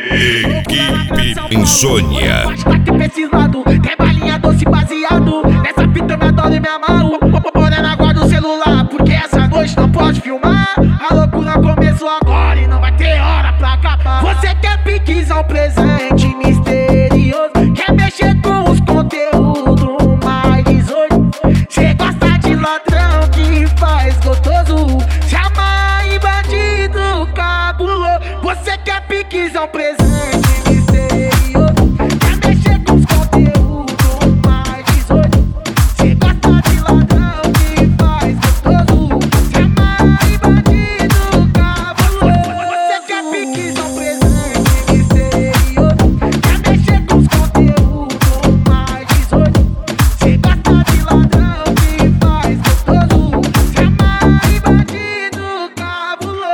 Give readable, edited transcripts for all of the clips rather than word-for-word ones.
Equipe Insônia. Pode bater pra esse lado, tem balinha doce baseado. Nessa fita eu me adoro e me amarro. Morena, guarda o celular, porque essa noite não pode filmar. A loucura começou agora e não vai ter hora pra acabar. Você quer piquizar um presente misterioso, quer mexer com os conteúdos mais 18. Cê gosta de ladrão que faz gostoso, se amarra em bandido cabuloso. Você quer piquizar um presente misterioso, quer mexer com os conteúdos mais 18. Cê gosta de ladrão que faz gostoso, se amarra em bandido cabuloso. Você quer piquizar um presente misterioso, quer mexer com os conteúdos mais 18. Cê gosta de ladrão que faz gostoso, se amarra em bandido cabuloso.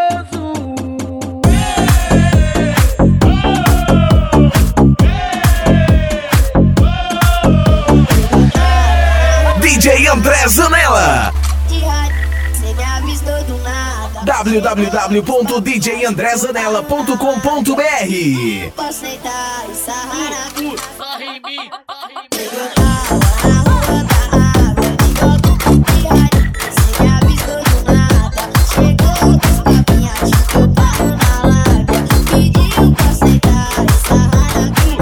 DJ André Zanella. Cê me avistou do nada. www.djandrezanella.com.br. Posso deitar e sarrar aqui. Cê me avistou do nada. Chegou com os papinhas, eu paro na lábia. Pediu pra aceitar e sarrar aqui.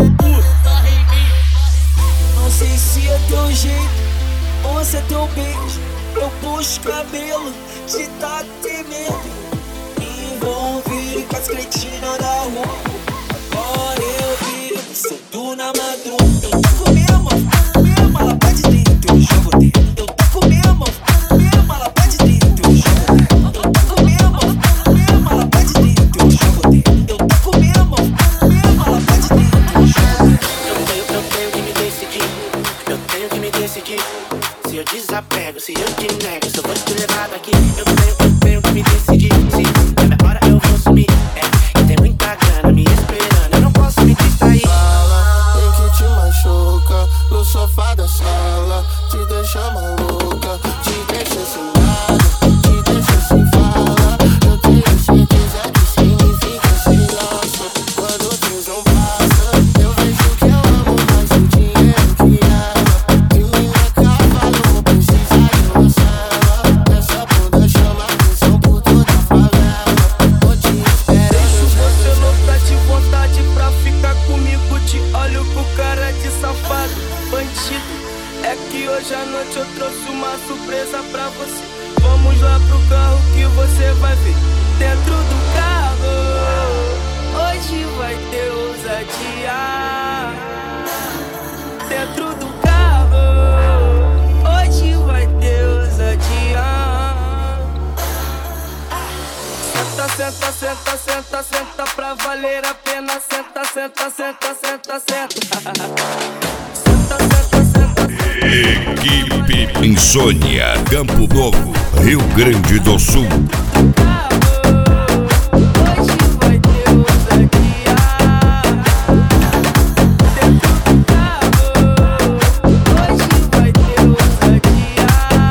Não sei se é teu jeito ou se é teu beijo. Eu puxo o cabelo, te tá temendo. Me envolvi com as cretinas da rua. Agora eu vi, solto na madruga. Eu tô com mesmo, ela pede dentro, eu jogo dentro. Eu tô com mesmo, ela pede dentro, eu jogo dentro. Eu tô com mesmo, ela pede dentro, eu jogo dentro. Eu tô com mesmo, ela pede dentro, eu jogo dentro. Eu tenho que me decidir, eu tenho que me decidir. Se eu desapego, se eu te nego, se eu vou te levar daqui. Eu tenho que me decidir. Se é minha hora eu vou sumir. E tem muita grana me esperando, eu não posso me distrair. Fala, tem que te machuca no sofá da sala, te deixa maluca, te deixa sem nada, te deixa sem fala. Eu tenho certeza que significa sem graça. Quando o tesão passa, eu vejo que eu amo mais o dinheiro que ela. De mim é cavalo, vou precisar de uma cela. Essa bunda chama atenção por toda a favela. Tô te Deixo esperando. você louca de vontade pra ficar comigo. Te olho com cara de safado, bandido. É que hoje à noite eu trouxe uma surpresa pra você. Vamos lá pro carro que você vai ver. Dentro do carro, hoje vai ter ousadia. Dentro do carro, hoje vai ter ousadia. Senta, senta, senta, senta pra valer a pena. Senta, senta, senta, senta, senta. Senta, senta, senta. Equipe Insônia, Campo Novo, Rio Grande do Sul. Hoje vai ter ousadia. Dentro do carro, hoje vai ter ousadia.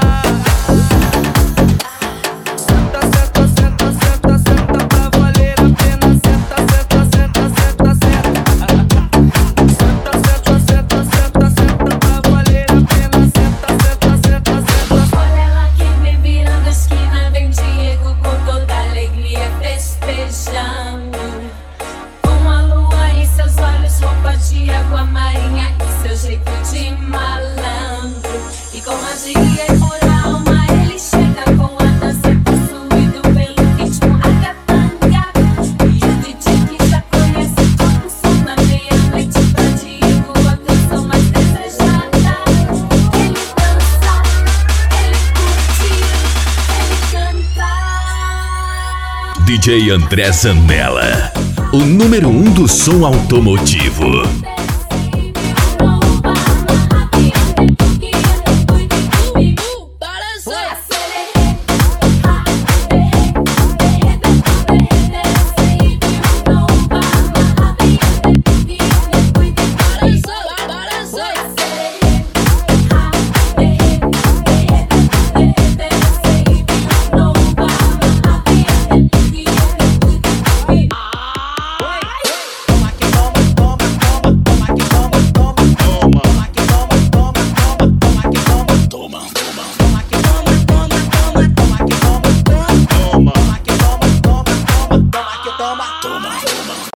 Senta, senta, senta, senta, senta pra valer a pena. Senta, senta, senta, senta, senta. Senta, senta, senta, senta, senta pra valer a pena. Senta, senta, senta, senta. Olha ela que vem virando a esquina, vem Diego com toda alegria festejando. Com a lua em seus olhos, roupa de água marinha e seu jeito de malandro. E com magia e por alma ele chega com a dança possuído pelo ritmo ragatanga. E o DJ que já conhece como som na meia-noite pra Diego a canção mais desejada. Ele dança, ele curte, ele canta. DJ André Zanella, o número 1 do som automotivo.